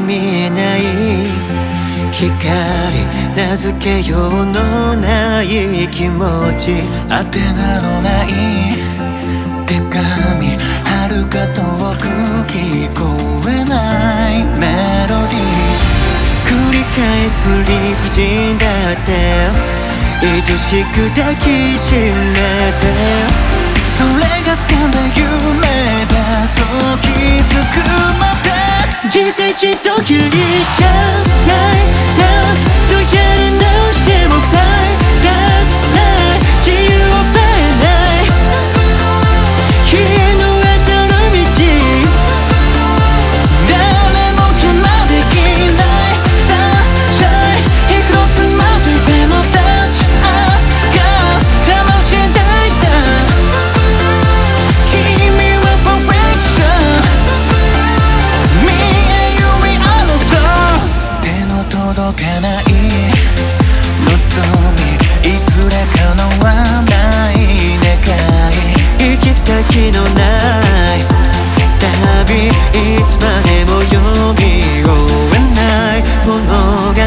見えない光、名付けようのない気持ち、 当てなどない手紙、遥か遠く聞こえないメロディー、 繰り返す理不尽だって愛しく抱きしめて、 それが掴んだ夢だと気づくまで、 人生一度きりじゃないな、どうやり直してもファイターズない、自由を奪えない日への渡る道、 誰も邪魔できないスターシャイン、一つまずいても立ち上がる魂抱いた君はパーフェクション、 Me and you we are the stars、 手の届かない望み、いずれ叶わない願い、 行き先のない旅、いつまでも読み終えない物語、 繰り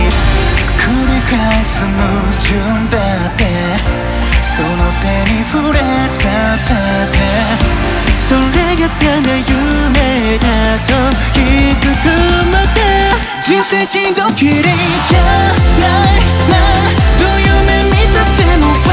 返す矛盾だって、その手に触れさせて、 それが掴んだ夢だと気づくまで、 人生一度きりじゃないな、どう夢見たっても